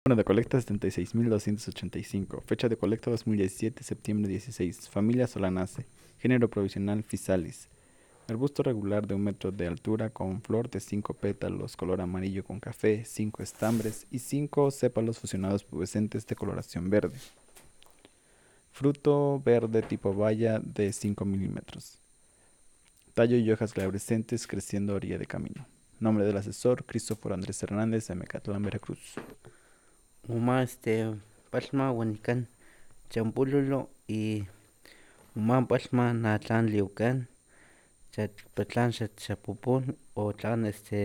Número de colecta 76.285. Fecha de colecta 2017, septiembre 16. Familia Solanace. Género provisional Physalis. Arbusto regular de 1 metro de altura con flor de 5 pétalos, color amarillo con café, 5 estambres y 5 sépalos fusionados pubescentes de coloración verde. Fruto verde tipo baya de 5 milímetros. Tallo y hojas glabrescentes creciendo a orilla de camino. Nombre del asesor, Cristóforo Andrés Hernández, de Mecatlán, Veracruz. Uma palma huanican champulolo y uma palma natlan liucan chatpatlan chapupun o tlan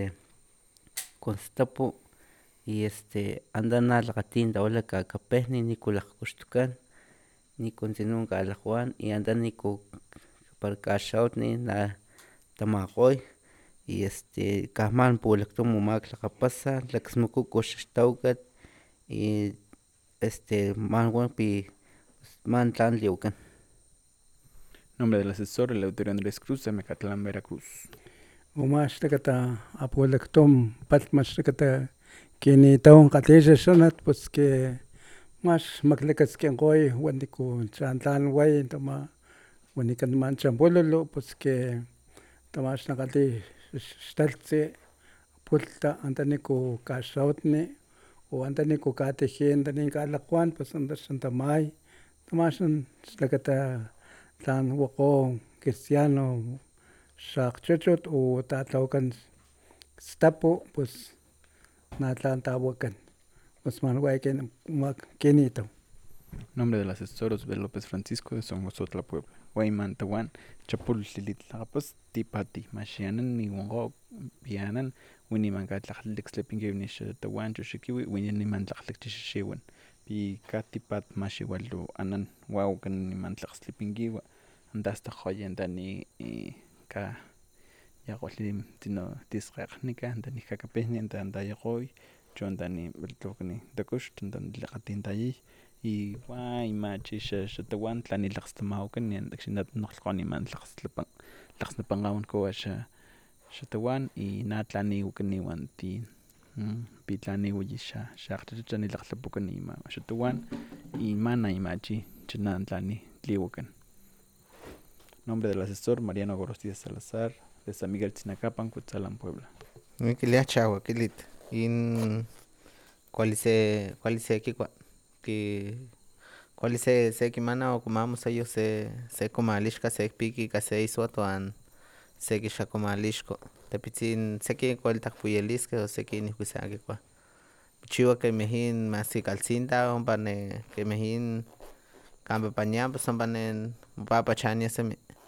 constapu y andana lagatin dawla kakapehni nikulak kuxtukan nikon sinun kalajuan y anda niku parkaxautni na tamakgoy y kahman pulaktum umak lakapasa tlaksmukuko xaxtawkat y manwa pi man tlan liukan. Nombre del asesor, Eleuterio Andrés Cruz, de Mecatlán, Veracruz. Umashtakata apolaktom patmashtakata kinitawan qatixaxanat pues que max maklakaskinqoy waniku chantlan way tama wanikan man champololo pues que tamax naqati xtaltsi pulta antaniku kaxautni o antaniku katijin antani kalajuan pues anda xantamay tamaxan xlakata tlan wokgo cristiano xakgchuchut o tatlawakan stapu pues natlan tawakan pues manway kinitaw. Nombre del asesor, Osbel López Francisco, de Songosotla, Puebla. Guayman Tawan, Chapul Lilitlapos, Tipati, Mashianan, Niwongo, Pianan, Winiman Gatlach Sleeping Givnish, Tawan, Joshikiwi, Winiman Tlachlikshiwan. Pi Katipat Mashiwalu, Anan, Waukan, Nimantlach Sleeping Giwa, and that's the Hoyan Dani Ka Yagolim Tino Disrachnika, and Dani Kakapeni, and Dayagoy, John Dani Beltokni, the Kush, and then Lakatin Dai. Y guay machi tawan tlani laxtamaukan ni andaxinat noqlqoni man laxnapangawan ko tawan y na tlani ukaniwan ti pitlani uyi xaqchacha laxlapukan ima tawan y mana imachi chanan tlani tliwakan. Nombre del asesor, Mariano Gorostía Salazar, de San Miguel Tzinacapan, Cuetzalan, Puebla. Mikilia chahuakilit in kuali se kikua kuali se kimana okomamos ellos se komalixka se piki ika se iswatl uan se kixakomalixko tepitzin seki kuali takpuyeliskeh o seki nihku san kikua kichiwa kemih in maski kaltzintla ompa kemih in kampa panian pues ompa mopapachania semi